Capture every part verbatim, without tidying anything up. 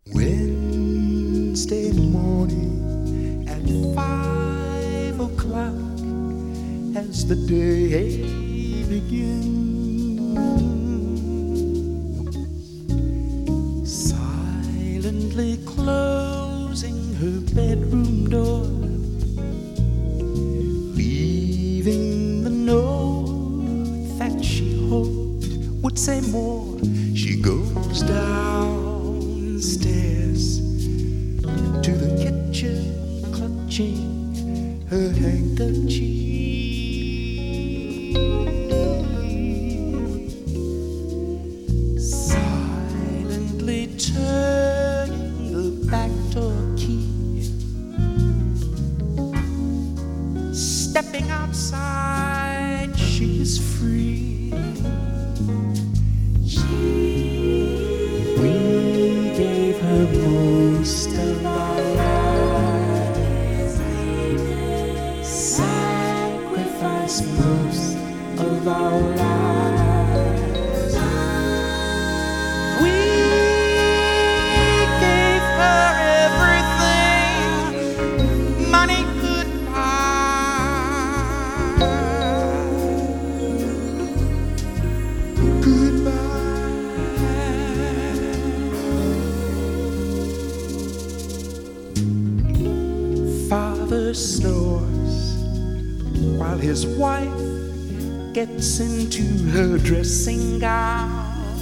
Wednesday morning at five o'clock as the day begins, silently closing her bedroom door, leaving the note that she hoped would say more. She goes downstairs to the kitchen, clutching her handkerchief, silently turning the back door key, stepping outside, she is free. Most of our lives, sacrifice most of our lives. We gave her everything money could buy. Goodbye. Father snores while his wife gets into her dressing gown.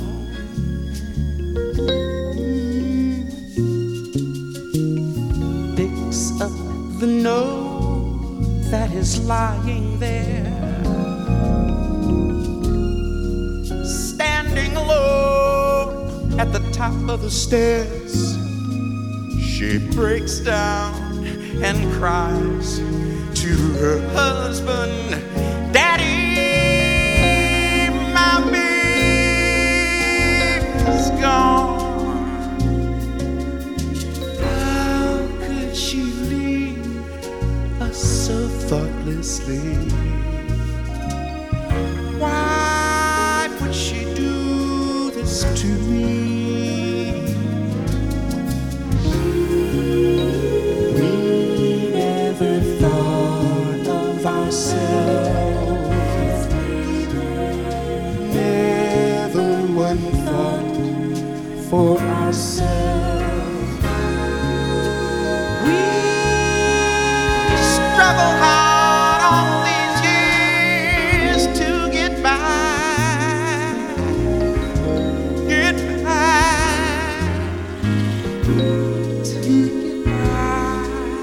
Picks up the note that is lying there, standing alone at the top of the stairs. She breaks down and cries to her husband, "Daddy, my baby's gone." How could she leave us so thoughtlessly? Why would she do this to me? Never one thought for ourselves. We struggle hard all these years to get by, get by, to get by.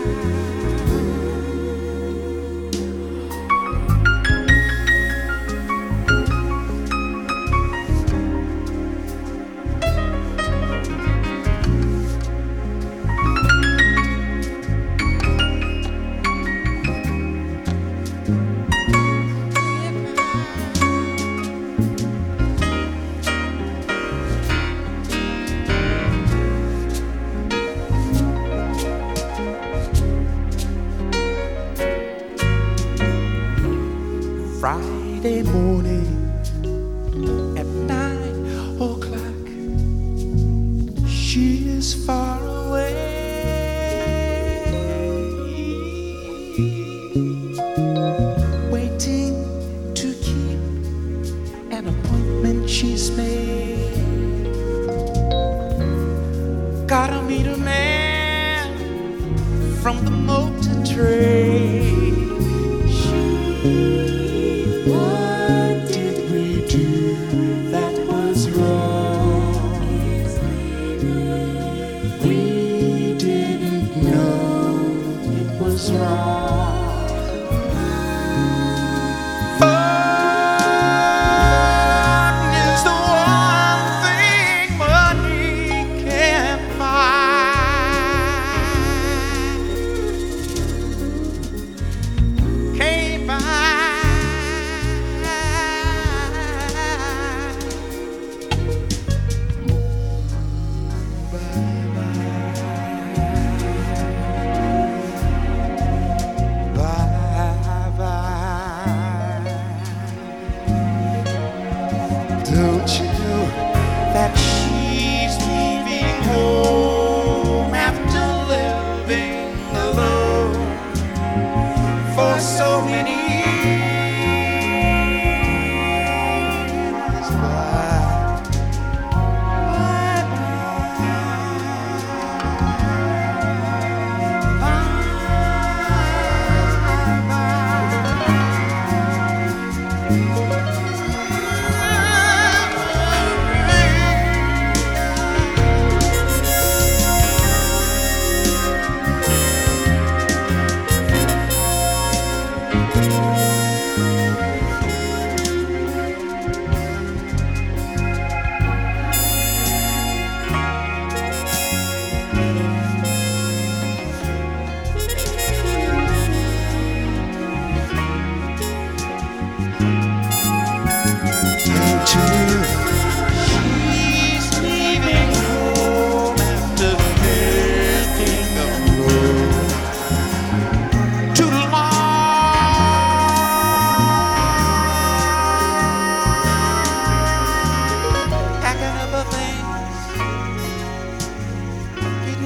Friday morning at nine o'clock, she is far away, waiting to keep an appointment she's made. Gotta meet a man from the motor trade. What did we do that was wrong? We didn't know it was wrong. Fun is the one thing money can't buy. Can't buy. Bye bye.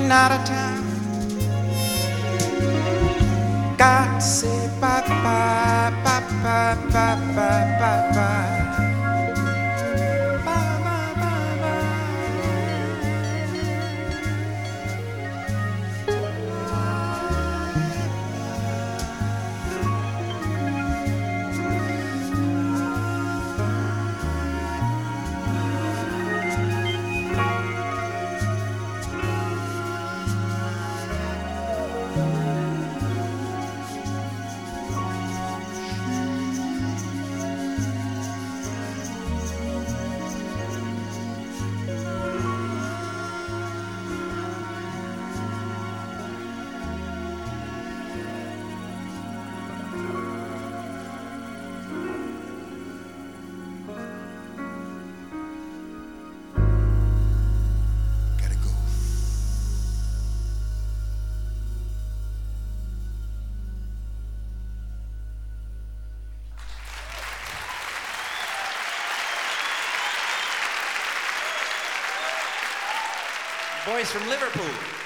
running out of time. Got to say bye bye, bye bye, bye bye, bye bye. Bye bye, bye bye. Boys from Liverpool.